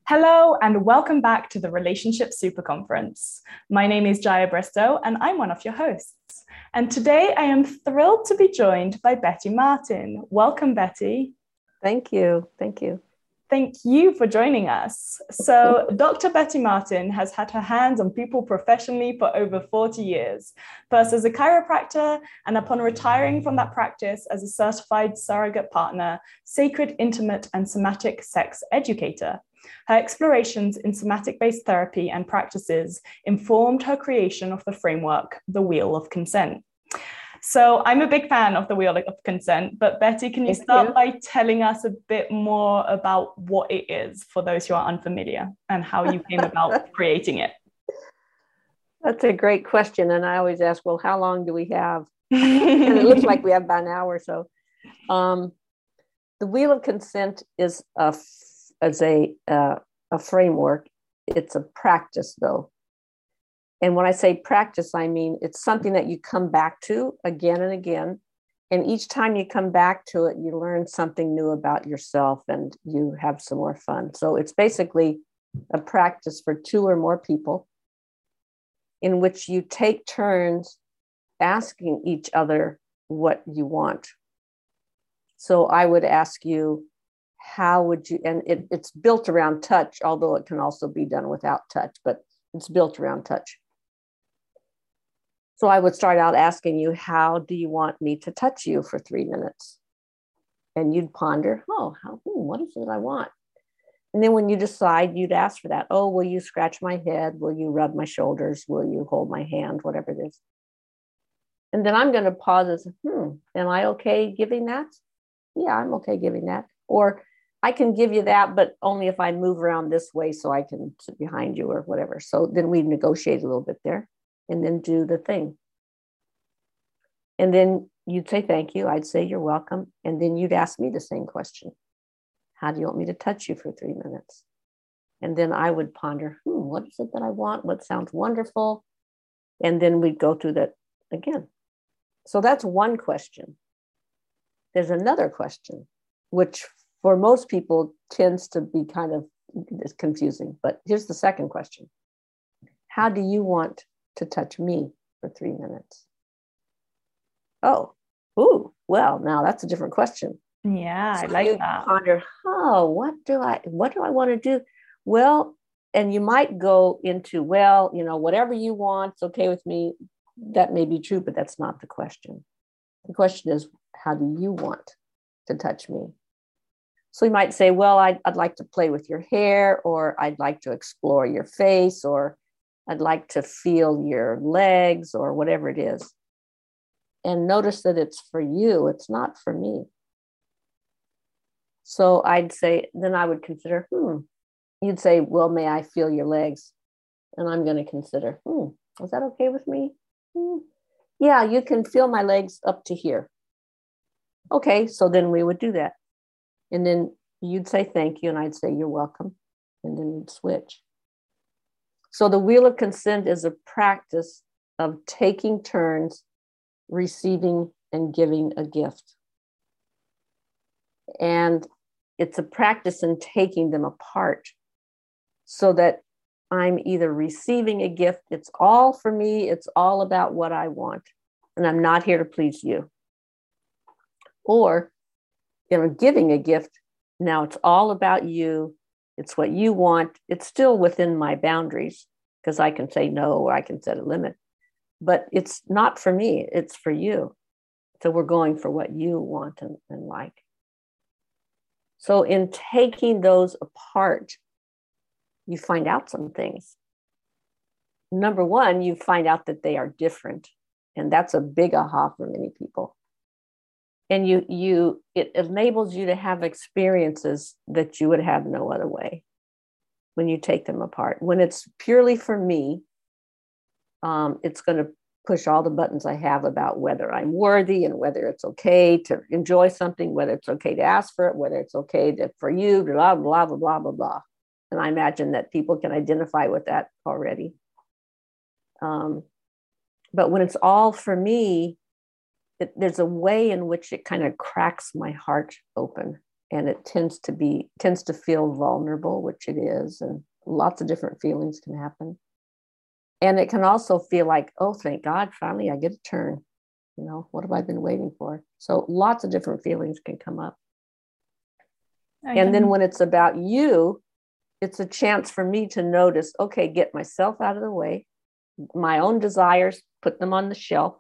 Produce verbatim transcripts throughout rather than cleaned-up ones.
Hello, and welcome back to the Relationship Super Conference. My name is Jaya Bristow, and I'm one of your hosts. And today I am thrilled to be joined by Betty Martin. Welcome, Betty. Thank you. Thank you. Thank you for joining us. So, Doctor Betty Martin has had her hands on people professionally for over forty years, first as a chiropractor, and upon retiring from that practice as a certified surrogate partner, sacred, intimate, and somatic sex educator. Her explorations in somatic-based therapy and practices informed her creation of the framework, The Wheel of Consent. So I'm a big fan of The Wheel of Consent, but Betty, can you Thank start you. by telling us a bit more about what it is for those who are unfamiliar and how you came about creating it? That's a great question. And I always ask, well, how long do we have? And it looks like we have about an hour or so. Um, the Wheel of Consent is a, as a, uh, a framework. It's a practice, though. And when I say practice, I mean it's something that you come back to again and again. And each time you come back to it, you learn something new about yourself and you have some more fun. So it's basically a practice for two or more people in which you take turns asking each other what you want. So I would ask you, how would you, and it, it's built around touch, although it can also be done without touch, but it's built around touch. So I would start out asking you, how do you want me to touch you for three minutes? And you'd ponder, oh, how, hmm, what is it I want? And then when you decide, you'd ask for that. Oh, will you scratch my head? Will you rub my shoulders? Will you hold my hand? Whatever it is. And then I'm going to pause and say, hmm, am I okay giving that? Yeah, I'm okay giving that. Or I can give you that, but only if I move around this way so I can sit behind you or whatever. So then we negotiate a little bit there and then do the thing. And then you'd say, thank you. I'd say, you're welcome. And then you'd ask me the same question. How do you want me to touch you for three minutes? And then I would ponder, hmm, what is it that I want? What sounds wonderful? And then we'd go through that again. So that's one question. There's another question, which for most people tends to be kind of confusing. But here's the second question. How do you want to touch me for three minutes? Oh, ooh, well, now that's a different question. Yeah, I So like you that. ponder, oh, what do I, what do I want to do? Well, and you might go into, well, you know, whatever you want, it's okay with me. That may be true, but that's not the question. The question is, how do you want to touch me? So you might say, well, I'd, I'd like to play with your hair, or I'd like to explore your face, or I'd like to feel your legs, or whatever it is. And notice that it's for you, it's not for me. So I'd say, then I would consider, hmm, you'd say, well, may I feel your legs? And I'm going to consider, hmm, is that okay with me? Hmm. Yeah, you can feel my legs up to here. Okay, so then we would do that. And then you'd say, thank you. And I'd say, you're welcome. And then we'd switch. So the Wheel of Consent is a practice of taking turns, receiving and giving a gift. And it's a practice in taking them apart so that I'm either receiving a gift, it's all for me, it's all about what I want, and I'm not here to please you. Or, you know, giving a gift, now it's all about you, it's what you want, it's still within my boundaries, because I can say no, or I can set a limit, but it's not for me, it's for you. So we're going for what you want and, and like. So in taking those apart, you find out some things. Number one, you find out that they are different. And that's a big aha for many people. And you, you, it enables you to have experiences that you would have no other way when you take them apart. When it's purely for me, um, it's going to push all the buttons I have about whether I'm worthy and whether it's okay to enjoy something, whether it's okay to ask for it, whether it's okay to, for you, blah, blah, blah, blah, blah, blah. And I imagine that people can identify with that already. Um, but when it's all for me, it, there's a way in which it kind of cracks my heart open and it tends to be tends to feel vulnerable, which it is, and lots of different feelings can happen. And it can also feel like, oh, thank God, finally I get a turn. You know, what have I been waiting for? So lots of different feelings can come up. I and then when it's about you, it's a chance for me to notice, okay, get myself out of the way, my own desires, put them on the shelf,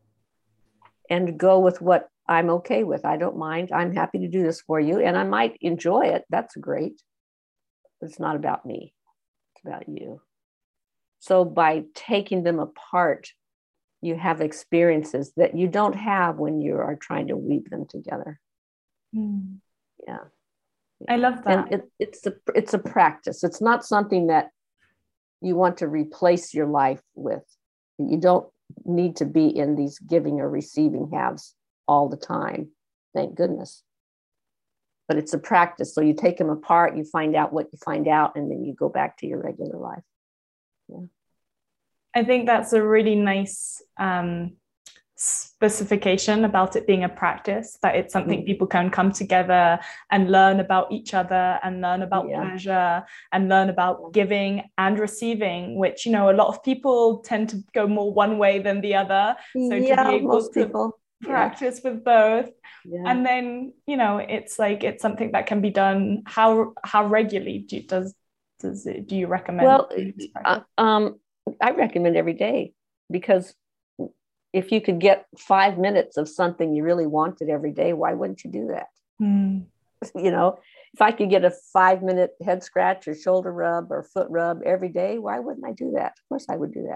and go with what I'm okay with. I don't mind. I'm happy to do this for you. And I might enjoy it. That's great. But it's not about me. It's about you. So by taking them apart, you have experiences that you don't have when you are trying to weave them together. Mm. Yeah. I love that. And it, it's a it's a practice. It's not something that you want to replace your life with. You don't need to be in these giving or receiving halves all the time. Thank goodness. But it's a practice. So you take them apart, you find out what you find out, and then you go back to your regular life. Yeah. I think that's a really nice um, specification about it being a practice, that it's something mm-hmm. people can come together and learn about each other and learn about yeah. pleasure and learn about giving and receiving, which, you know, a lot of people tend to go more one way than the other. So yeah, to be able most to people. practice yeah. with both. Yeah. And then, you know, it's like, it's something that can be done. How, how regularly do, does, does it, do you recommend? Well, uh, um, I recommend every day, because if you could get five minutes of something you really wanted every day, why wouldn't you do that? Mm. You know, if I could get a five minute head scratch or shoulder rub or foot rub every day, why wouldn't I do that? Of course I would do that.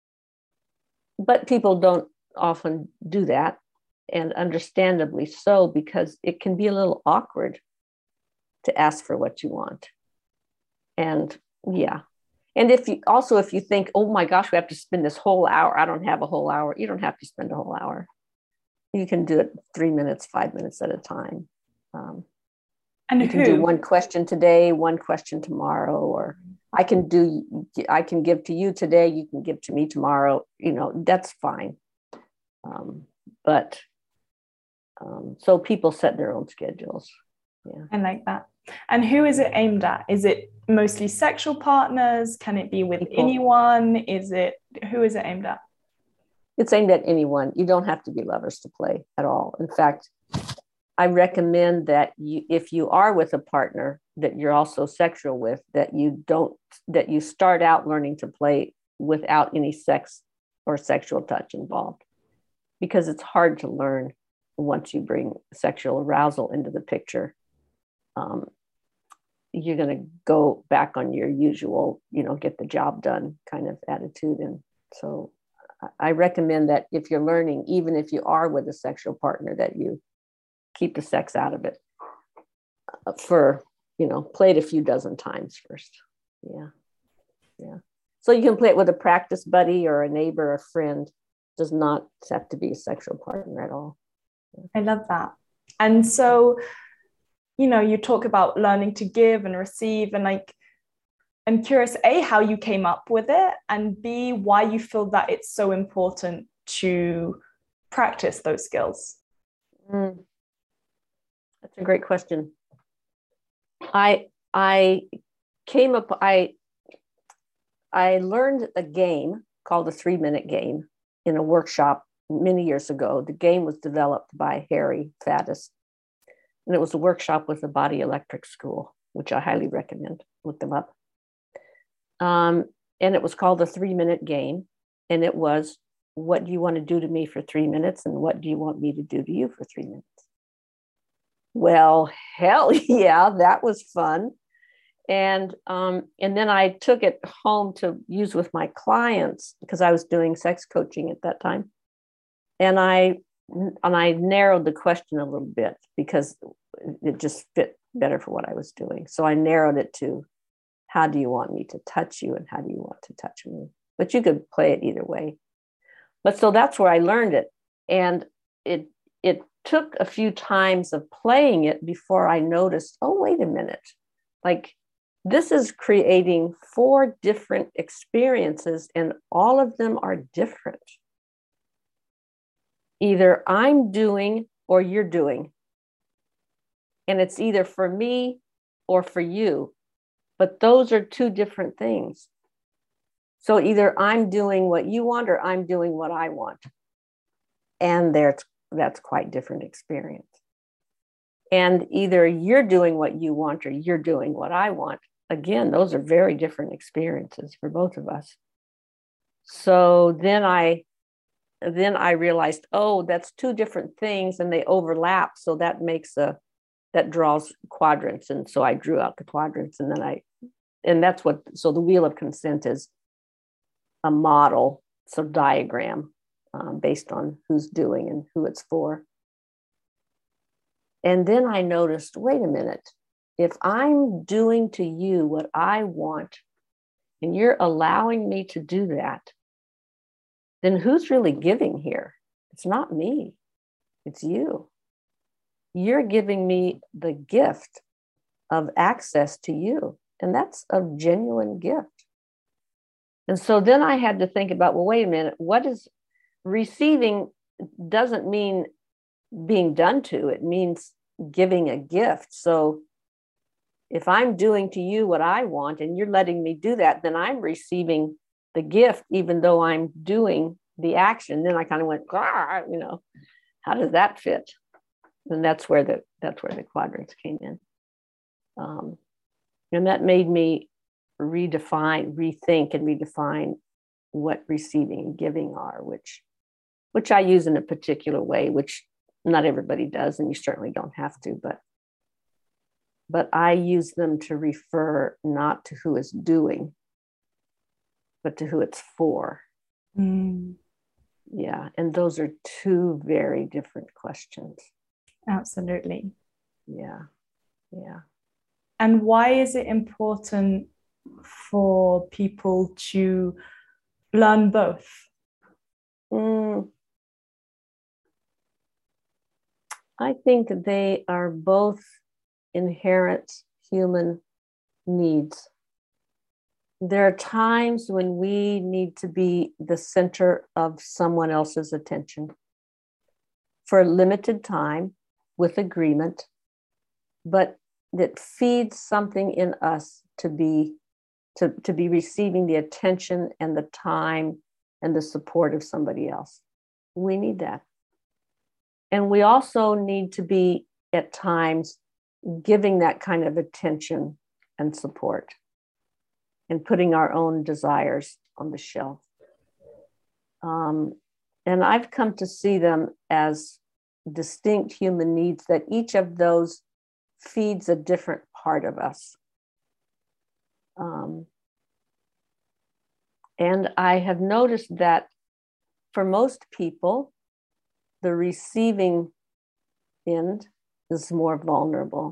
But people don't often do that, and understandably so, because it can be a little awkward to ask for what you want. And yeah. And if you also, if you think, oh my gosh, we have to spend this whole hour, I don't have a whole hour. You don't have to spend a whole hour. You can do it three minutes, five minutes at a time. Um, and you who? can do one question today, one question tomorrow, or I can do, I can give to you today, you can give to me tomorrow. You know, that's fine. Um, but um, so people set their own schedules. Yeah. I like that. And who is it aimed at? Is it mostly sexual partners? Can it be with People. anyone? Is it, who is it aimed at? It's aimed at anyone. You don't have to be lovers to play at all. In fact, I recommend that you, if you are with a partner that you're also sexual with, that you don't, that you start out learning to play without any sex or sexual touch involved, because it's hard to learn once you bring sexual arousal into the picture. Um, you're going to go back on your usual, you know, get the job done kind of attitude. And so I recommend that if you're learning, even if you are with a sexual partner, that you keep the sex out of it for, you know, play it a few dozen times first. Yeah. Yeah. So you can play it with a practice buddy or a neighbor, a friend. It does not have to be a sexual partner at all. Yeah. I love that. And so, you know, you talk about learning to give and receive, and like, I'm curious, A, how you came up with it, and B, why you feel that it's so important to practice those skills. Mm. That's a great question. I I came up, I I learned a game called the three minute game in a workshop many years ago. The game was developed by Harry Faddis, and it was a workshop with the Body Electric School, which I highly recommend. Look them up. Um, and it was called the three minute game. And it was, what do you want to do to me for three minutes? And what do you want me to do to you for three minutes? Well, hell yeah, that was fun. And, um, and then I took it home to use with my clients, because I was doing sex coaching at that time. And I, and I narrowed the question a little bit, because it just fit better for what I was doing. So I narrowed it to, how do you want me to touch you, and how do you want to touch me? But you could play it either way. But so that's where I learned it. And it it took a few times of playing it before I noticed, oh, wait a minute. Like, this is creating four different experiences, and all of them are different. Either I'm doing or you're doing. and it's either for me or for you. But those are two different things. So either I'm doing what you want or I'm doing what I want. And there's, that's quite different experience. And either you're doing what you want or you're doing what I want. Again, those are very different experiences for both of us. So then I then I realized, oh, that's two different things and they overlap. So that makes a, that draws quadrants. And so I drew out the quadrants, and then I, and that's what, so the wheel of consent is a model, so diagram um, based on who's doing and who it's for. And then I noticed, wait a minute, if I'm doing to you what I want, and you're allowing me to do that, then who's really giving here? It's not me, it's you. You're giving me the gift of access to you. And that's a genuine gift. And so then I had to think about, well, wait a minute, what is receiving doesn't mean being done to, it means giving a gift. So if I'm doing to you what I want and you're letting me do that, then I'm receiving the gift, even though I'm doing the action. Then I kind of went, you know, how does that fit? And that's where the that's where the quadrants came in. Um, and that made me redefine, rethink and redefine what receiving and giving are, which which I use in a particular way, which not everybody does, and you certainly don't have to, but but I use them to refer not to who is doing, but to who it's for. Mm. Yeah. And those are two very different questions. Absolutely. Yeah. Yeah. And why is it important for people to learn both? Mm. I think they are both inherent human needs. There are times when we need to be the center of someone else's attention for a limited time with agreement, but that feeds something in us to be to, to be receiving the attention and the time and the support of somebody else. We need that. And we also need to be at times giving that kind of attention and support, and putting our own desires on the shelf. Um, and I've come to see them as distinct human needs, that each of those feeds a different part of us. Um, and I have noticed that for most people, the receiving end is more vulnerable.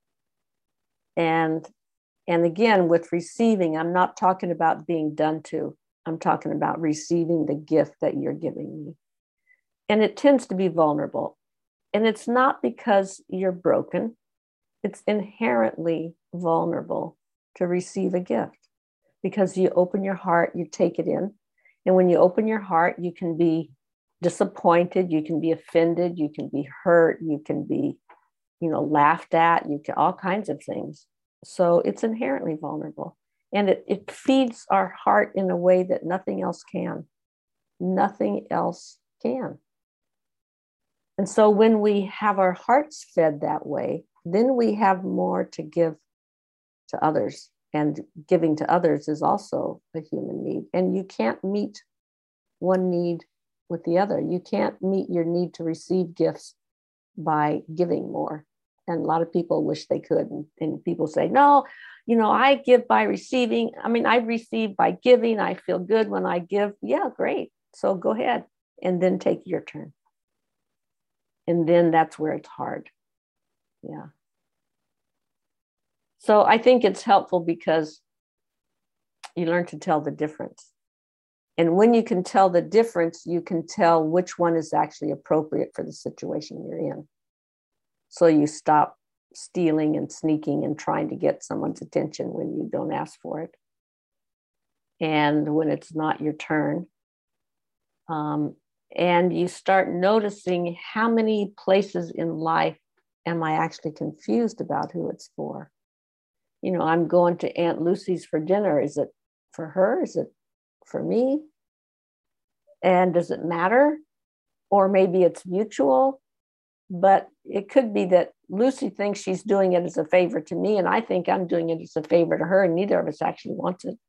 And And again, with receiving, I'm not talking about being done to. I'm talking about receiving the gift that you're giving me. And it tends to be vulnerable. And it's not because you're broken. It's inherently vulnerable to receive a gift, because you open your heart, you take it in. And when you open your heart, you can be disappointed, you can be offended, you can be hurt, you can be, you know, laughed at, you can all kinds of things. So it's inherently vulnerable, and it, it feeds our heart in a way that nothing else can. Nothing else can. And so when we have our hearts fed that way, then we have more to give to others. And giving to others is also a human need. And you can't meet one need with the other. You can't meet your need to receive gifts by giving more. And a lot of people wish they could. And, and people say, no, you know, I give by receiving. I mean, I receive by giving. I feel good when I give. Yeah, great. So go ahead and then take your turn. And then that's where it's hard. Yeah. So I think it's helpful because you learn to tell the difference. And when you can tell the difference, you can tell which one is actually appropriate for the situation you're in. So you stop stealing and sneaking and trying to get someone's attention when you don't ask for it. And when it's not your turn. Um, and you start noticing how many places in life am I actually confused about who it's for? You know, I'm going to Aunt Lucy's for dinner. Is it for her? Is it for me? And does it matter? Or maybe it's mutual, but it could be that Lucy thinks she's doing it as a favor to me, and I think I'm doing it as a favor to her, and neither of us actually wants it.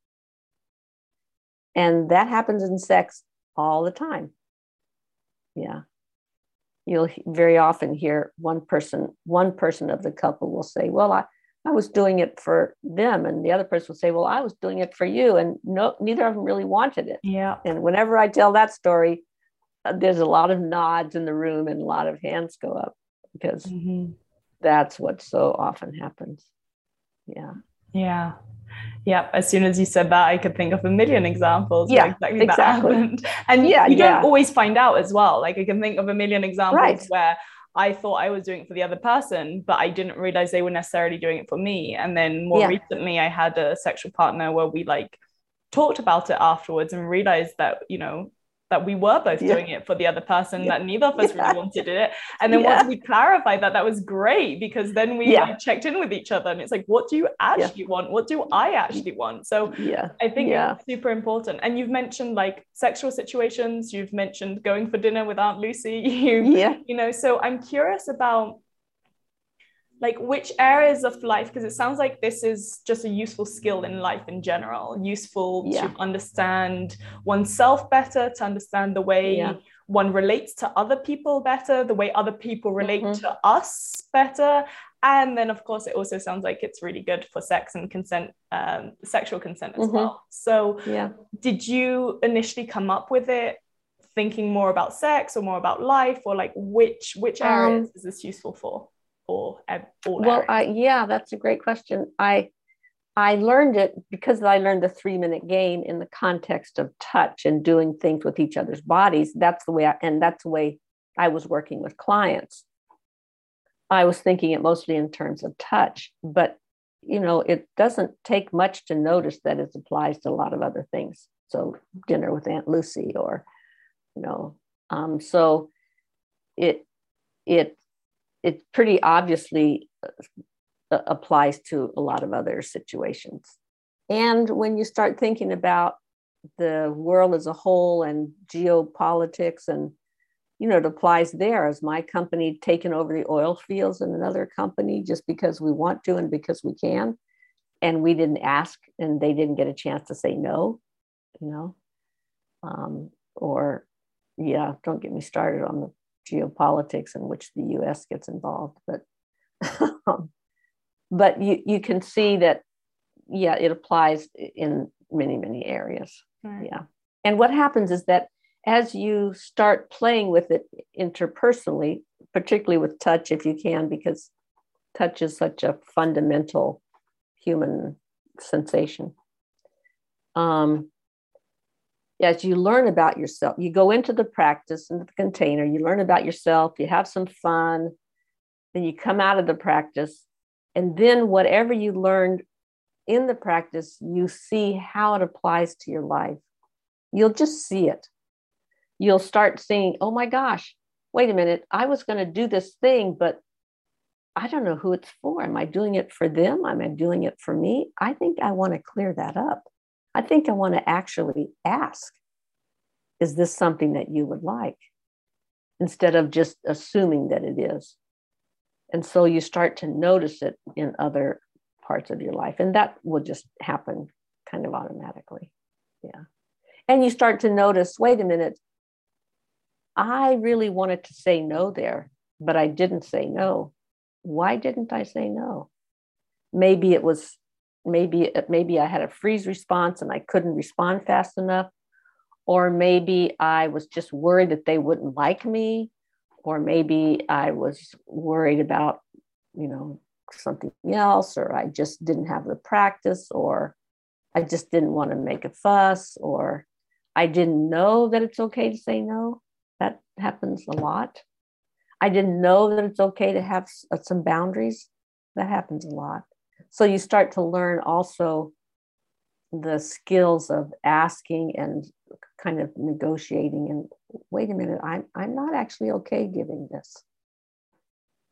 And that happens in sex all the time. Yeah. You'll very often hear one person, one person of the couple will say, well, I, I was doing it for them. And the other person will say, well, I was doing it for you. And no, neither of them really wanted it. Yeah. And whenever I tell that story, uh, there's a lot of nods in the room and a lot of hands go up, because mm-hmm. that's what so often happens. Yeah. Yeah. Yeah. As soon as you said that, I could think of a million examples. Yeah, where exactly, exactly. That happened. And yeah, you yeah. don't always find out as well. Like I can think of a million examples right. where I thought I was doing it for the other person, but I didn't realize they were necessarily doing it for me. And then more yeah. recently, I had a sexual partner where we like talked about it afterwards and realized that, you know, that we were both yeah. doing it for the other person, yeah. that neither of us yeah. really wanted it. And then yeah. once we clarified that, that was great, because then we yeah. like, checked in with each other and it's like, what do you actually yeah. want? What do I actually want? So yeah. I think yeah. it's super important. And you've mentioned like sexual situations, you've mentioned going for dinner with Aunt Lucy, you, yeah. you know, so I'm curious about like which areas of life, because it sounds like this is just a useful skill in life in general, useful yeah. to understand oneself better, to understand the way yeah. one relates to other people better, the way other people relate mm-hmm. to us better. And then of course it also sounds like it's really good for sex and consent, um, sexual consent as mm-hmm. well. So yeah. did you initially come up with it thinking more about sex or more about life, or like which which areas um, is this useful for? Or all well, I, yeah, that's a great question. I I learned it because I learned the three minute game in the context of touch and doing things with each other's bodies. That's the way, I, and that's the way I was working with clients. I was thinking it mostly in terms of touch, but you know, it doesn't take much to notice that it applies to a lot of other things. So dinner with Aunt Lucy, or you know, um, so it it. it pretty obviously uh, applies to a lot of other situations. And when you start thinking about the world as a whole and geopolitics, and, you know, it applies there. As my company taken over the oil fields in another company just because we want to and because we can, and we didn't ask and they didn't get a chance to say no, you know, um, or yeah, don't get me started on the geopolitics in which the U S gets involved, but but you you can see that yeah, it applies in many many areas. Right. Yeah, and what happens is that as you start playing with it interpersonally, particularly with touch, if you can, because touch is such a fundamental human sensation. Um, as you learn about yourself, you go into the practice, into the container, you learn about yourself, you have some fun, then you come out of the practice, and then whatever you learned in the practice, you see how it applies to your life. You'll just see it. You'll start seeing, oh my gosh, wait a minute, I was going to do this thing, but I don't know who it's for. Am I doing it for them? Am I doing it for me? I think I want to clear that up. I think I want to actually ask, is this something that you would like? Instead of just assuming that it is. And so you start to notice it in other parts of your life. And that will just happen kind of automatically. Yeah. And you start to notice, wait a minute, I really wanted to say no there, but I didn't say no. Why didn't I say no? Maybe it was Maybe, maybe I had a freeze response and I couldn't respond fast enough. Or maybe I was just worried that they wouldn't like me. Or maybe I was worried about, you know, something else, or I just didn't have the practice, or I just didn't want to make a fuss, or I didn't know that it's okay to say no. That happens a lot. I didn't know that it's okay to have some boundaries. That happens a lot. So you start to learn also the skills of asking and kind of negotiating and wait a minute, I'm, I'm not actually okay giving this.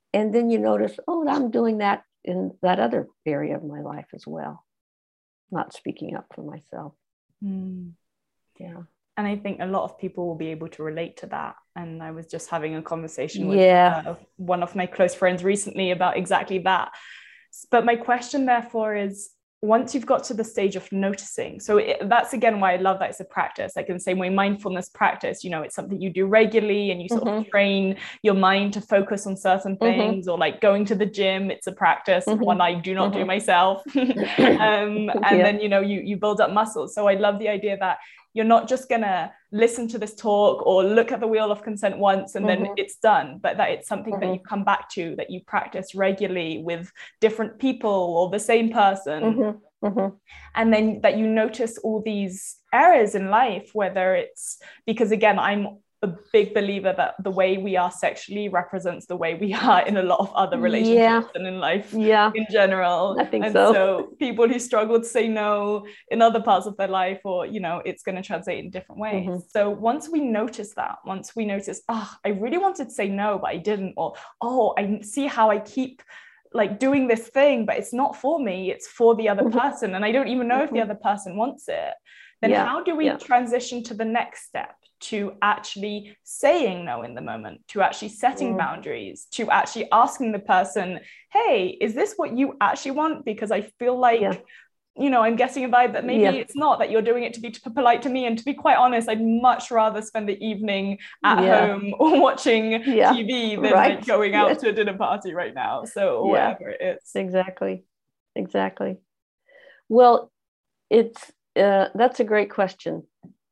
And then you notice, oh, I'm doing that in that other area of my life as well. Not speaking up for myself. Mm. Yeah. And I think a lot of people will be able to relate to that. And I was just having a conversation with yeah. uh, one of my close friends recently about exactly that. But my question, therefore, is once you've got to the stage of noticing, so it, that's again why I love that it's a practice. Like in the same way, mindfulness practice, you know, it's something you do regularly and you sort mm-hmm. of train your mind to focus on certain things, mm-hmm. or like going to the gym, it's a practice, mm-hmm. one I do not mm-hmm. do myself. um, and yeah. then, you know, you, you build up muscles. So I love the idea that you're not just going to listen to this talk or look at the wheel of consent once and mm-hmm. then it's done, but that it's something mm-hmm. that you come back to, that you practice regularly with different people or the same person. Mm-hmm. Mm-hmm. And then that you notice all these areas in life, whether it's because, again, I'm a big believer that the way we are sexually represents the way we are in a lot of other relationships yeah. and in life yeah. in general. I think and so. so people who struggle to say no in other parts of their life, or, you know, it's going to translate in different ways. Mm-hmm. So once we notice that, once we notice, oh, I really wanted to say no, but I didn't, or, oh, I see how I keep like doing this thing, but it's not for me, it's for the other mm-hmm. person. And I don't even know mm-hmm. if the other person wants it. Then yeah. how do we yeah. transition to the next step? To actually saying no in the moment, to actually setting mm. boundaries, to actually asking the person, hey, is this what you actually want? Because I feel like, yeah. you know, I'm getting a vibe that maybe yeah. it's not, that you're doing it to be polite to me. And to be quite honest, I'd much rather spend the evening at yeah. home or watching yeah. T V than right. like going out yeah. to a dinner party right now. So or yeah. whatever it is. Exactly. Exactly. Well, it's, uh, that's a great question.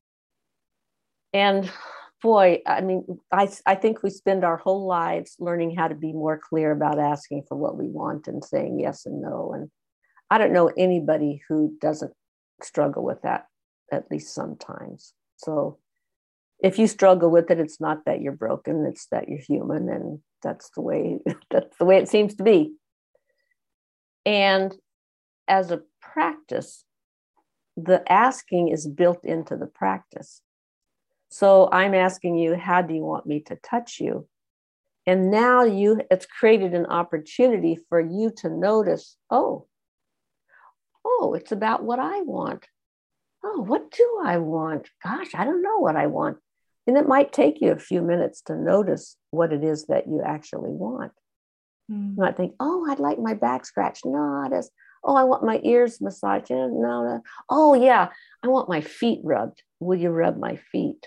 And boy, I mean, I, I think we spend our whole lives learning how to be more clear about asking for what we want and saying yes and no. And I don't know anybody who doesn't struggle with that, at least sometimes. So if you struggle with it, it's not that you're broken, it's that you're human. And that's the way, that's the way it seems to be. And as a practice, the asking is built into the practice. So I'm asking you, how do you want me to touch you? And now you, it's created an opportunity for you to notice, oh, oh, it's about what I want. Oh, what do I want? Gosh, I don't know what I want. And it might take you a few minutes to notice what it is that you actually want. Mm. You might think, oh, I'd like my back scratched. No, it is. Oh, I want my ears massaged. No, no. Oh, yeah, I want my feet rubbed. Will you rub my feet?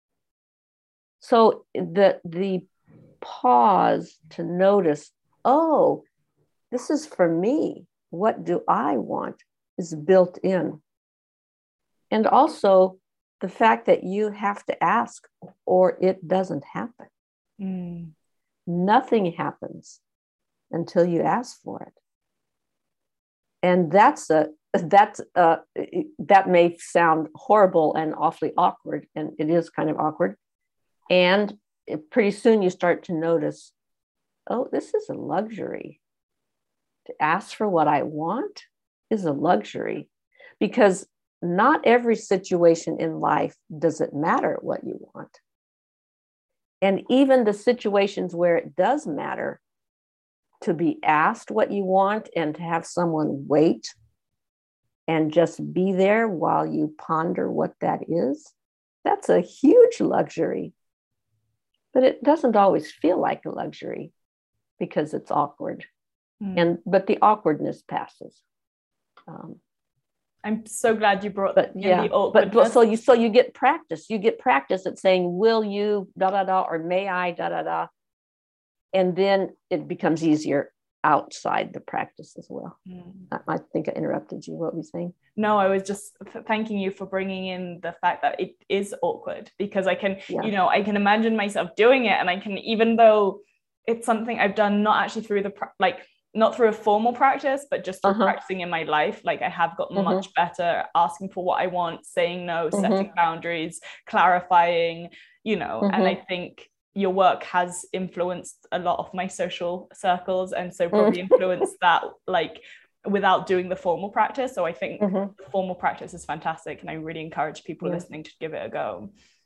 So the, the pause to notice, oh, this is for me. What do I want is built in. And also the fact that you have to ask or it doesn't happen. Mm. Nothing happens until you ask for it. And that's a, that's uh, that may sound horrible and awfully awkward, and it is kind of awkward. And pretty soon you start to notice, oh, this is a luxury. To ask for what I want is a luxury, because not every situation in life does it matter what you want. And even the situations where it does matter, to be asked what you want and to have someone wait and just be there while you ponder what that is, that's a huge luxury. But it doesn't always feel like a luxury because it's awkward. Mm. And but the awkwardness passes. Um, I'm so glad you brought but, in yeah, the awkwardness. But, but so you so you get practice. You get practice at saying, will you, da da da, or may I, da da da. And then it becomes easier outside the practice as well. Mm. I, I think I interrupted you. What were you saying? No, I was just thanking you for bringing in the fact that it is awkward, because I can, yeah. you know, I can imagine myself doing it. And I can, even though it's something I've done, not actually through the, like, not through a formal practice, but just through uh-huh. practicing in my life. Like I have gotten mm-hmm. much better at asking for what I want, saying no, mm-hmm. setting boundaries, clarifying, you know, mm-hmm. and I think your work has influenced a lot of my social circles, and so probably influenced that, like, without doing the formal practice. So I think mm-hmm. the formal practice is fantastic, and I really encourage people yeah. listening to give it a go.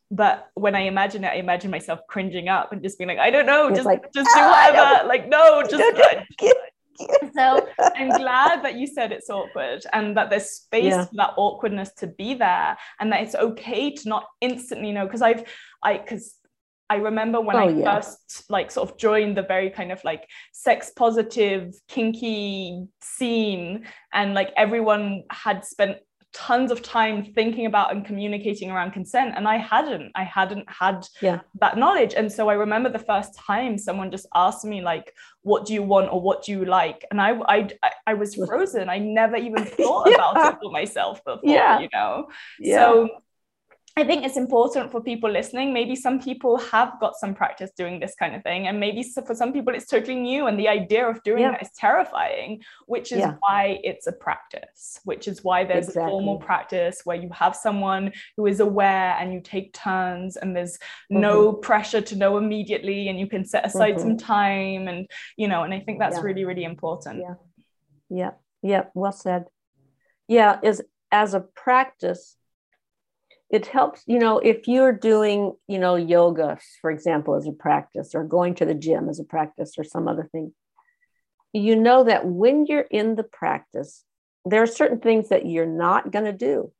but when I imagine it, I imagine myself cringing up and just being like, I don't know, It's just, like, just do "Ah, whatever. Like, no, just no." So I'm glad that you said it's awkward and that there's space Yeah. for that awkwardness to be there, and that it's okay to not instantly know. Because I've, I, because I remember when Oh, I yeah. first like sort of joined the very kind of like sex positive, kinky scene, and like everyone had spent tons of time thinking about and communicating around consent, and I hadn't I hadn't had Yeah. that knowledge. And so I remember the first time someone just asked me like, what do you want or what do you like, and I I I was frozen. I never even thought Yeah. about it for myself before. Yeah. You know. Yeah. So I think it's important for people listening. Maybe some people have got some practice doing this kind of thing, and maybe for some people it's totally new, and the idea of doing Yeah. that is terrifying, which is Yeah. why it's a practice, which is why there's Exactly. a formal practice where you have someone who is aware and you take turns, and there's no mm-hmm. pressure to know immediately, and you can set aside mm-hmm. some time, and you know, and I think that's yeah. really, really important. Yeah. Yeah. Yeah. Well said. Yeah. Is as a practice, it helps, you know, if you're doing, you know, yoga, for example, as a practice, or going to the gym as a practice, or some other thing, you know that when you're in the practice, there are certain things that you're not going to do.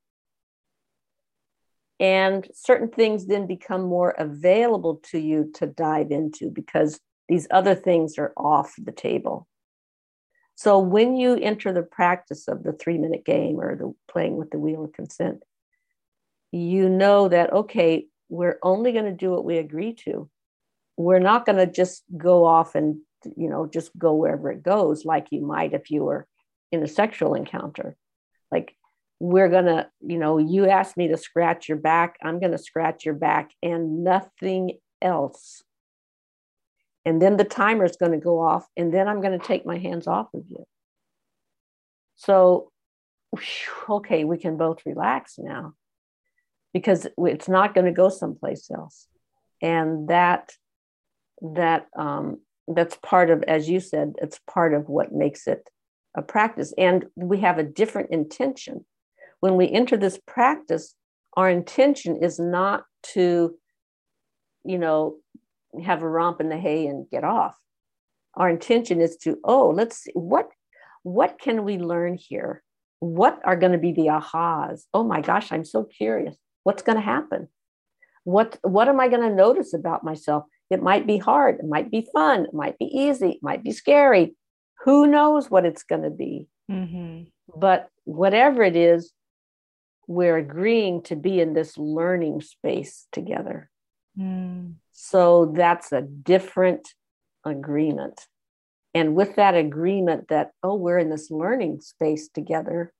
And certain things then become more available to you to dive into because these other things are off the table. So when you enter the practice of the three-minute game or the playing with the wheel of consent, you know that, okay, we're only going to do what we agree to. We're not going to just go off and, you know, just go wherever it goes, like you might if you were in a sexual encounter. Like, we're going to, you know, you asked me to scratch your back, I'm going to scratch your back and nothing else. And then the timer is going to go off, and then I'm going to take my hands off of you. So, okay, we can both relax now, because it's not going to go someplace else. And that, that um, that's part of, as you said, it's part of what makes it a practice. And we have a different intention. When we enter this practice, our intention is not to, you know, have a romp in the hay and get off. Our intention is to, oh, let's see, what, what can we learn here? What are going to be the ahas? Oh my gosh, I'm so curious. What's going to happen? What, what am I going to notice about myself? It might be hard. It might be fun. It might be easy. It might be scary. Who knows what it's going to be? Mm-hmm. But whatever it is, we're agreeing to be in this learning space together. Mm. So that's a different agreement. And with that agreement that, oh, we're in this learning space together,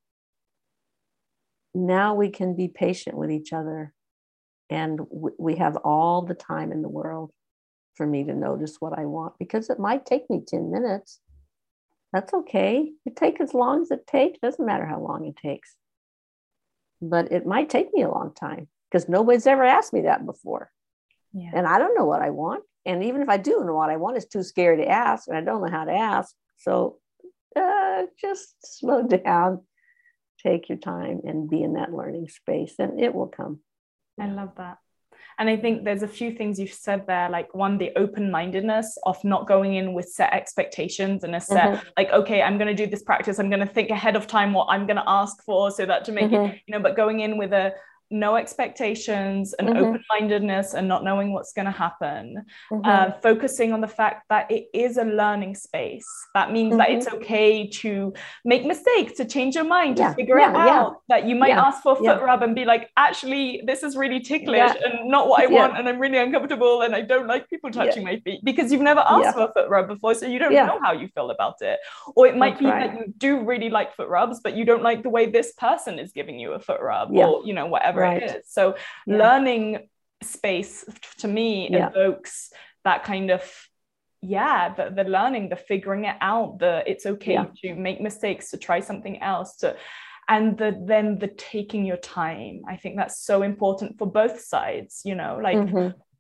now we can be patient with each other. And w- we have all the time in the world for me to notice what I want, because it might take me ten minutes. That's okay. It takes as long as it takes. Doesn't matter how long it takes. But it might take me a long time, because nobody's ever asked me that before. Yeah. And I don't know what I want. And even if I do know what I want, it's too scary to ask, and I don't know how to ask. So uh, just slow down. Take your time and be in that learning space, and it will come. I love that. And I think there's a few things you've said there, like one, the open-mindedness of not going in with set expectations and a set, mm-hmm. like, okay, I'm going to do this practice. I'm going to think ahead of time what I'm going to ask for, so that to make mm-hmm. it, you know, but going in with a no expectations and mm-hmm. open-mindedness and not knowing what's going to happen, mm-hmm. uh, focusing on the fact that it is a learning space. That means mm-hmm. that it's okay to make mistakes, to change your mind, to yeah. figure yeah, it out, yeah. that you might yeah. ask for a yeah. foot rub and be like, actually, this is really ticklish yeah. and not what I yeah. want, and I'm really uncomfortable, and I don't like people touching yeah. my feet, because you've never asked yeah. for a foot rub before, so you don't yeah. know how you feel about it. Or it might That's be right. that you do really like foot rubs, but you don't like the way this person is giving you a foot rub, yeah. or, you know, whatever right. it is. So yeah. learning space to me yeah. evokes that kind of, yeah, the, the learning, the figuring it out, the it's okay yeah. to make mistakes, to try something else, to, and the then the taking your time. I think that's so important for both sides, you know, like mm-hmm.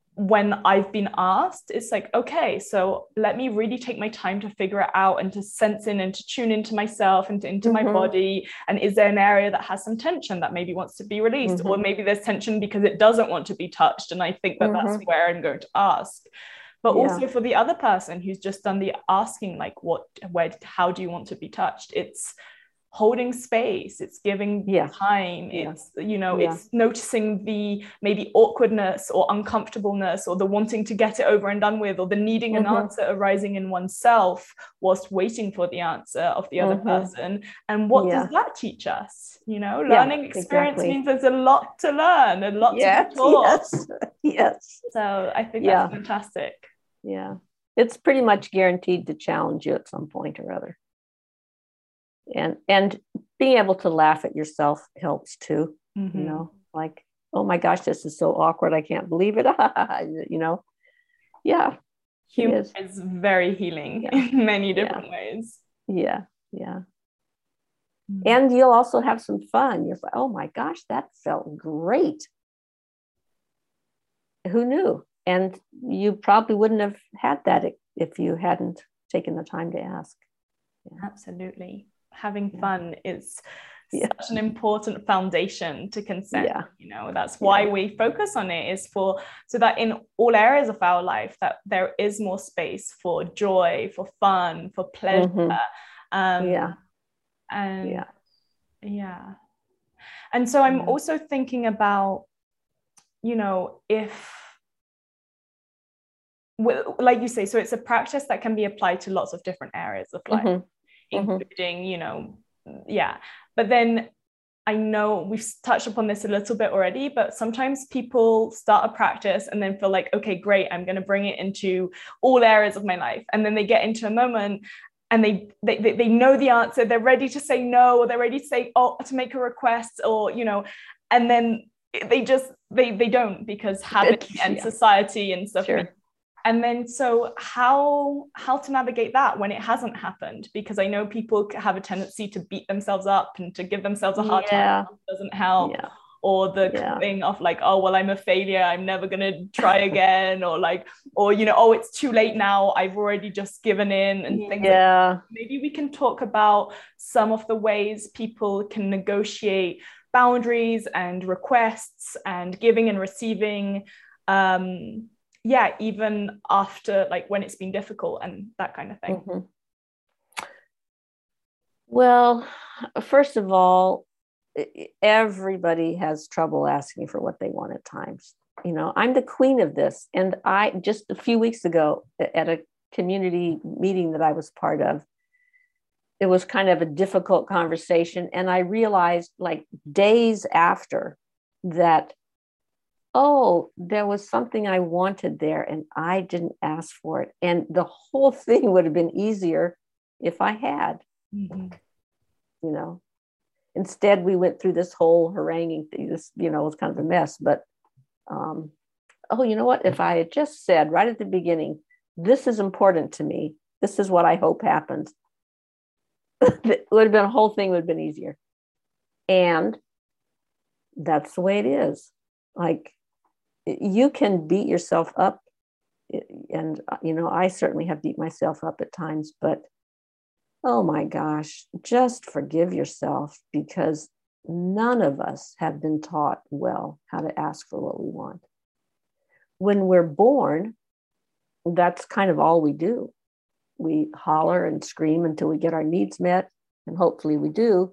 when I've been asked, it's like, okay, so let me really take my time to figure it out and to sense in and to tune into myself and to, into mm-hmm. my body. And is there an area that has some tension that maybe wants to be released? Mm-hmm. Or maybe there's tension because it doesn't want to be touched. And I think that mm-hmm. that's where I'm going to ask. But yeah. also for the other person who's just done the asking, like, what, where, how do you want to be touched? It's holding space, it's giving yeah. time, yeah. it's, you know, yeah. it's noticing the maybe awkwardness or uncomfortableness or the wanting to get it over and done with, or the needing mm-hmm. an answer arising in oneself whilst waiting for the answer of the other mm-hmm. person. And what yeah. does that teach us? You know, learning yeah, experience exactly. means there's a lot to learn, a lot yes, to be taught. Yes, yes. So I think yeah. that's fantastic. Yeah, it's pretty much guaranteed to challenge you at some point or other. And and being able to laugh at yourself helps too. Mm-hmm. You know, like, oh my gosh, this is so awkward. I can't believe it. You know, yeah. Humor is. is very healing yeah. in many different yeah. ways. Yeah, yeah. Mm-hmm. And you'll also have some fun. You're like, oh my gosh, that felt great. Who knew? And you probably wouldn't have had that if you hadn't taken the time to ask. Yeah. Absolutely. Having fun is yeah. such an important foundation to consent. Yeah. You know, that's why yeah. we focus on it, is for so that in all areas of our life that there is more space for joy, for fun, for pleasure. Mm-hmm. Um, yeah. And yeah. yeah. And so I'm yeah. also thinking about, you know, if, like you say, so it's a practice that can be applied to lots of different areas of life. Mm-hmm. Including, mm-hmm. you know, yeah. But then I know we've touched upon this a little bit already, but sometimes people start a practice and then feel like, okay, great, I'm going to bring it into all areas of my life. And then they get into a moment and they, they, they know the answer. They're ready to say no, or they're ready to say, oh, to make a request, or, you know, and then they just, they, they don't, because habit it's, and yeah. society and stuff. Sure. And then, so how how to navigate that when it hasn't happened? Because I know people have a tendency to beat themselves up and to give themselves a hard yeah. time. It doesn't help. Yeah. Or the yeah. thing of like, oh, well, I'm a failure, I'm never going to try again. Or like, or, you know, oh, it's too late now, I've already just given in, and things yeah. like that. Maybe we can talk about some of the ways people can negotiate boundaries and requests and giving and receiving. Um, yeah, even after, like, when it's been difficult and that kind of thing. Mm-hmm. Well, first of all, everybody has trouble asking for what they want at times. You know, I'm the queen of this. And I just a few weeks ago at a community meeting that I was part of, it was kind of a difficult conversation. And I realized, like, days after that, oh, there was something I wanted there and I didn't ask for it. And the whole thing would have been easier if I had, mm-hmm. you know. Instead, we went through this whole haranguing thing. This, you know, was kind of a mess. But, um, oh, you know what? If I had just said right at the beginning, this is important to me, this is what I hope happens, it would have been, a whole thing would have been easier. And that's the way it is. Like, you can beat yourself up, and, you know, I certainly have beat myself up at times, but oh my gosh, just forgive yourself, because none of us have been taught well how to ask for what we want. When we're born, that's kind of all we do. We holler and scream until we get our needs met, and hopefully we do.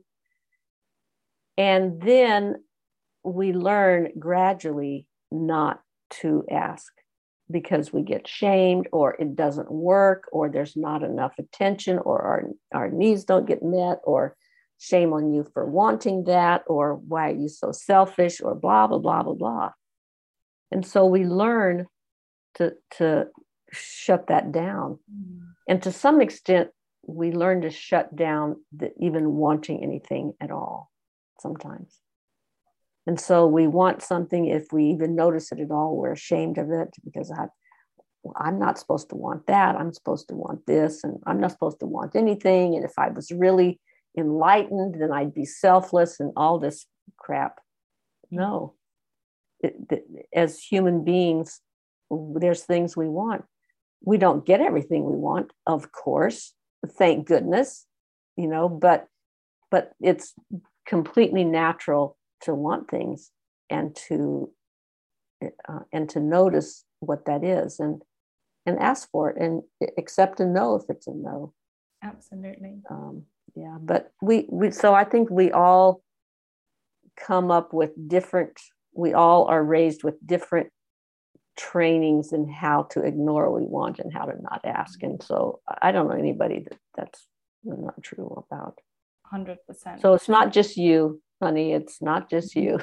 And then we learn gradually not to ask, because we get shamed, or it doesn't work, or there's not enough attention, or our, our needs don't get met, or shame on you for wanting that, or why are you so selfish, or blah, blah, blah, blah, blah. And so we learn to, to shut that down. Mm. And to some extent, we learn to shut down the, even wanting anything at all sometimes. And so we want something, if we even notice it at all, we're ashamed of it, because I, well, I'm not supposed to want that. I'm supposed to want this, and I'm not supposed to want anything. And if I was really enlightened, then I'd be selfless and all this crap. No. It, it, as human beings, there's things we want. We don't get everything we want, of course, thank goodness, you know, but but it's completely natural to want things and to uh, and to notice what that is and and ask for it and accept a no if it's a no. Absolutely. Um, yeah, but we we so I think we all come up with different. We all are raised with different trainings in how to ignore what we want and how to not ask. And so I don't know anybody that that's not true about. one hundred percent. So it's not just you, honey. It's not just you.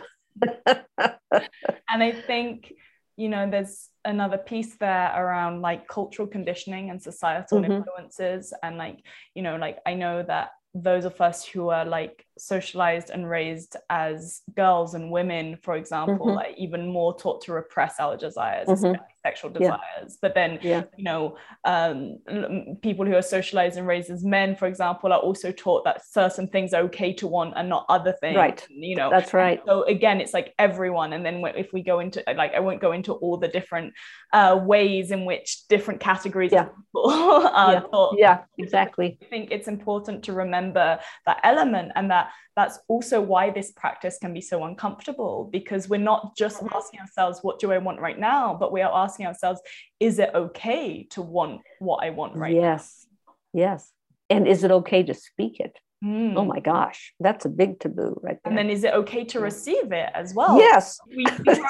And I think, you know, there's another piece there around like cultural conditioning and societal mm-hmm. influences. And like, you know, like I know that those of us who are like socialized and raised as girls and women, for example, mm-hmm. like even more taught to repress our desires, mm-hmm. sexual desires. Yeah. But then, yeah. you know, um, people who are socialized and raised as men, for example, are also taught that certain things are okay to want and not other things. Right. You know, that's right. And so again, it's like everyone. And then if we go into like, I won't go into all the different uh, ways in which different categories yeah. of people are yeah. taught. Yeah, exactly. I think it's important to remember that element, and that that's also why this practice can be so uncomfortable, because we're not just asking ourselves, what do I want right now, but we are asking ourselves, is it okay to want what I want right yes. now? Yes. And is it okay to speak it? Mm. Oh my gosh, that's a big taboo right there. And then is it okay to receive it as well? Yes. We,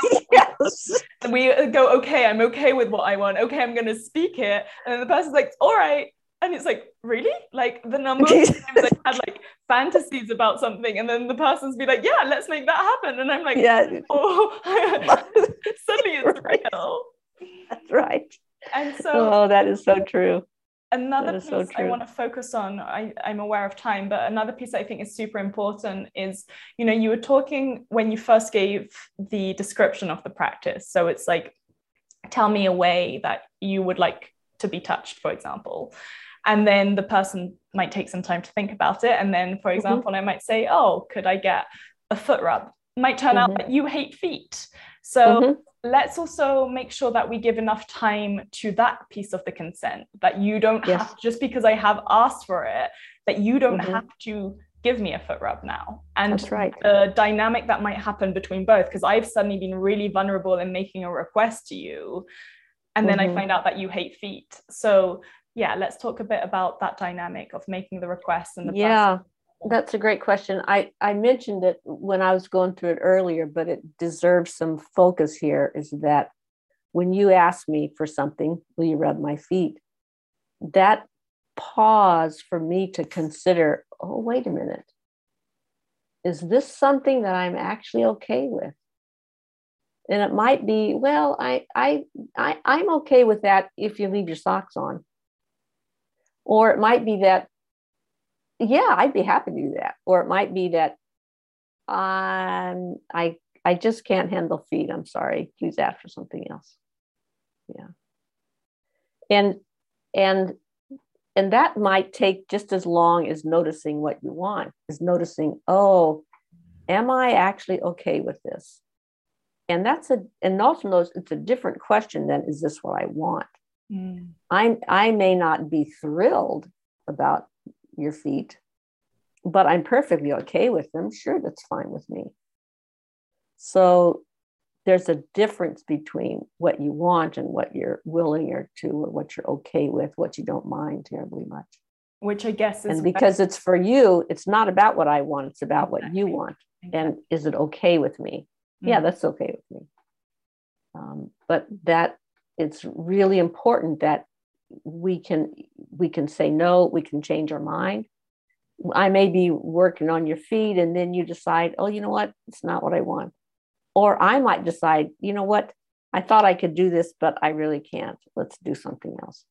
yes. we go, okay, I'm okay with what I want. Okay, I'm going to speak it. And then the person's like, all right. And it's like, really? Like the number of times I had like fantasies about something, and then the person's be like, yeah, let's make that happen. And I'm like, yeah. oh, suddenly it's right. real. That's right. And so, oh, that is so true. Another that is piece so true. I want to focus on, I, I'm aware of time, but another piece I think is super important is, you know, you were talking when you first gave the description of the practice. So it's like, tell me a way that you would like to be touched, for example. And then the person might take some time to think about it. And then, for example, mm-hmm. I might say, oh, could I get a foot rub? It might turn mm-hmm. out that you hate feet. So mm-hmm. let's also make sure that we give enough time to that piece of the consent, that you don't yes. have, just because I have asked for it, that you don't mm-hmm. have to give me a foot rub now. And that's right. The dynamic that might happen between both, because I've suddenly been really vulnerable in making a request to you. And then mm-hmm. I find out that you hate feet. So yeah, let's talk a bit about that dynamic of making the request and the yeah, person. That's a great question. I, I mentioned it when I was going through it earlier, but it deserves some focus here, is that when you ask me for something, will you rub my feet? That pause for me to consider, oh, wait a minute. Is this something that I'm actually okay with? And it might be, well, I, I, I, I'm okay with that if you leave your socks on. Or it might be that, yeah, I'd be happy to do that. Or it might be that um, I I just can't handle feet. I'm sorry. Please ask for something else. Yeah. And and and that might take just as long as noticing what you want, is noticing, oh, am I actually okay with this? And that's a and also knows it's a different question than, is this what I want? Mm. I, I may not be thrilled about your feet, but I'm perfectly okay with them. Sure, that's fine with me. So there's a difference between what you want and what you're willing or to, or what you're okay with, what you don't mind terribly much. Which I guess is... And because it's for you, it's not about what I want, it's about exactly. what you want. Exactly. And is it okay with me? Mm. Yeah, that's okay with me. Um, but that it's really important that we can we can say no, we can change our mind. I may be working on your feet and then you decide, oh, you know what? It's not what I want. Or I might decide, you know what? I thought I could do this, but I really can't. Let's do something else.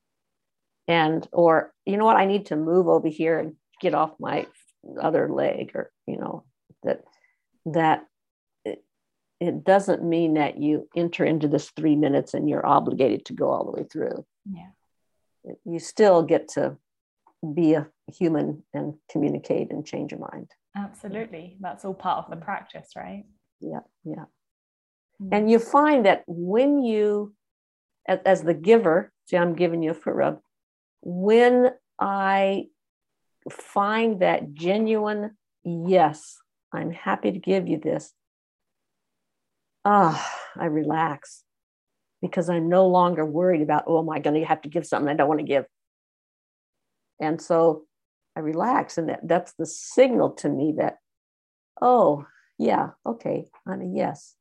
And, or, you know what? I need to move over here and get off my other leg, or, you know, that, that it, it doesn't mean that you enter into this three minutes and you're obligated to go all the way through. Yeah. You still get to be a human and communicate and change your mind. Absolutely. That's all part of the practice, right? Yeah, yeah. Mm. And you find that when you as, as the giver, see, I'm giving you a foot rub. When I find that genuine, yes, I'm happy to give you this, ah, I relax, because I'm no longer worried about, oh, am I going to have to give something I don't want to give? And so I relax, and that, that's the signal to me that, oh, yeah, okay, I'm a yes.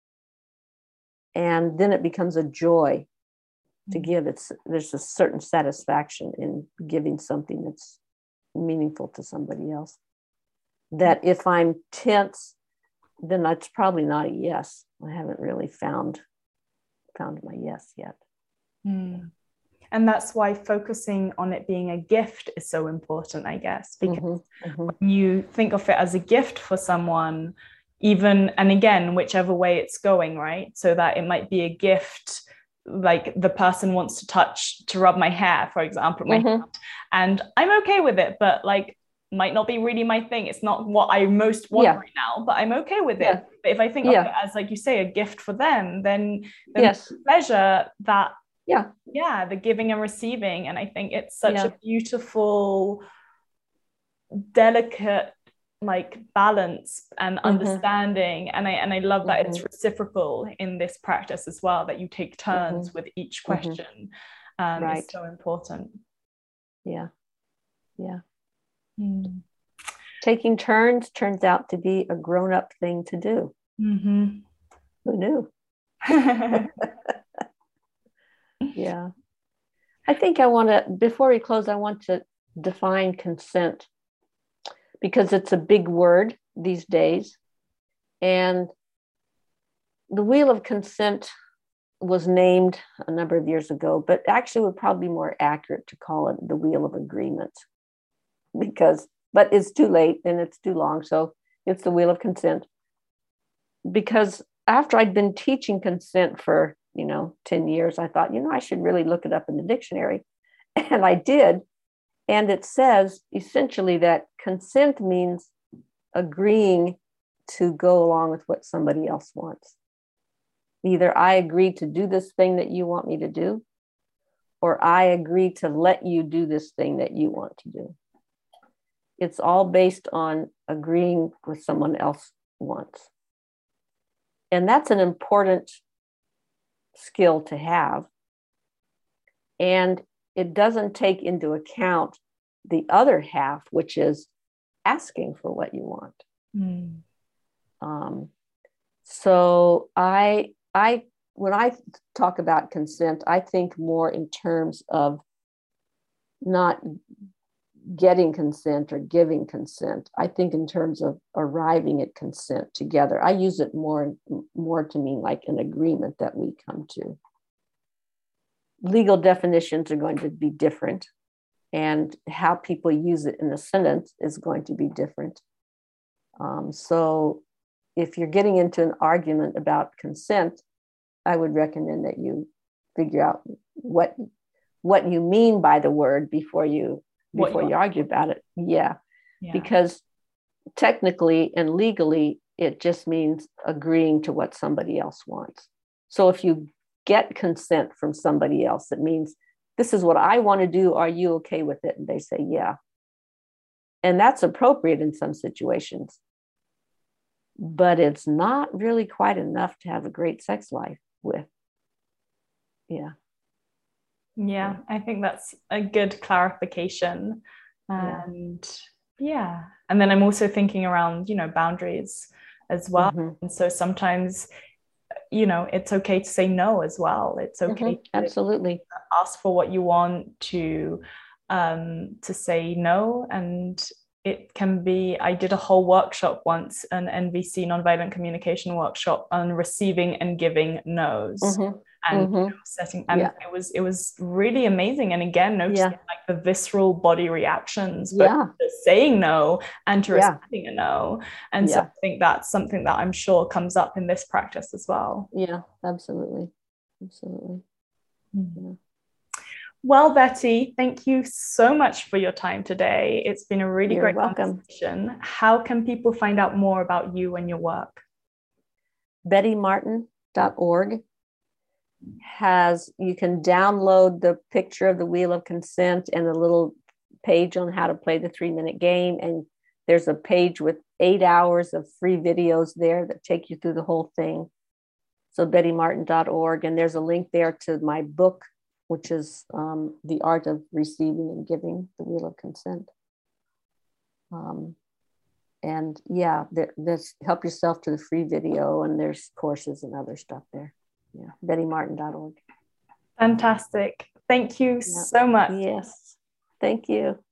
And then it becomes a joy to give. It's, there's a certain satisfaction in giving something that's meaningful to somebody else. That if I'm tense, then that's probably not a yes. I haven't really found found my yes yet. Mm. And that's why focusing on it being a gift is so important, I guess, because mm-hmm, mm-hmm. when you think of it as a gift for someone, even, and again, whichever way it's going, right? So that it might be a gift, like the person wants to touch, to rub my hair, for example, my mm-hmm. hand, and I'm okay with it, but like, might not be really my thing. It's not what I most want yeah. right now, but I'm okay with yeah. it. But if I think yeah. of it as, like you say, a gift for them, then, then yes. the pleasure that, yeah, yeah, the giving and receiving. And I think it's such yeah. a beautiful, delicate, like balance and mm-hmm. understanding. And I and I love that mm-hmm. it's reciprocal in this practice as well, that you take turns mm-hmm. with each question. Mm-hmm. Um, right. It's so important. Yeah. Yeah. Mm. Taking turns turns out to be a grown-up thing to do. Mm-hmm. Who knew? Yeah. I think I want to, before we close, I want to define consent, because it's a big word these days. And the wheel of consent was named a number of years ago, but actually would probably be more accurate to call it the wheel of agreement. Because, but it's too late and it's too long. So it's the wheel of consent. Because after I'd been teaching consent for, you know, ten years, I thought, you know, I should really look it up in the dictionary. And I did. And it says essentially that consent means agreeing to go along with what somebody else wants. Either I agree to do this thing that you want me to do, or I agree to let you do this thing that you want to do. It's all based on agreeing with someone else wants. And that's an important skill to have. And it doesn't take into account the other half, which is asking for what you want. Mm. Um, so I, I, when I talk about consent, I think more in terms of not getting consent or giving consent. I think in terms of arriving at consent together. I use it more, more to mean like an agreement that we come to. Legal definitions are going to be different, and how people use it in a sentence is going to be different. Um, so if you're getting into an argument about consent, I would recommend that you figure out what, what you mean by the word before you before you, you argue about it. Yeah. yeah. Because technically and legally, it just means agreeing to what somebody else wants. So if you get consent from somebody else, it means this is what I want to do. Are you okay with it? And they say, yeah. And that's appropriate in some situations. But it's not really quite enough to have a great sex life with. Yeah. Yeah, I think that's a good clarification. And yeah. yeah. And then I'm also thinking around, you know, boundaries as well. Mm-hmm. And so sometimes, you know, it's okay to say no as well. It's okay mm-hmm. Absolutely. to ask for what you want, to um, to say no. And it can be, I did a whole workshop once, an N V C, nonviolent communication workshop, on receiving and giving no's. Mm-hmm. And mm-hmm. you know, setting, and yeah. it was it was really amazing. And again, noticing yeah. like the visceral body reactions, both yeah. to saying no and to yeah. receiving a no. And yeah. so I think that's something that I'm sure comes up in this practice as well. Yeah, absolutely, absolutely. Mm-hmm. Yeah. Well, Betty, thank you so much for your time today. It's been a really You're great welcome. conversation. How can people find out more about you and your work? betty martin dot org. has, you can download the picture of the Wheel of Consent and a little page on how to play the three minute game. And there's a page with eight hours of free videos there that take you through the whole thing. So betty martin dot org. And there's a link there to my book, which is um, The Art of Receiving and Giving, the Wheel of Consent. Um, and yeah, there, there's help yourself to the free video, and there's courses and other stuff there. Yeah, betty martin dot org. Fantastic. Thank you Yeah. so much. Yes. Thank you.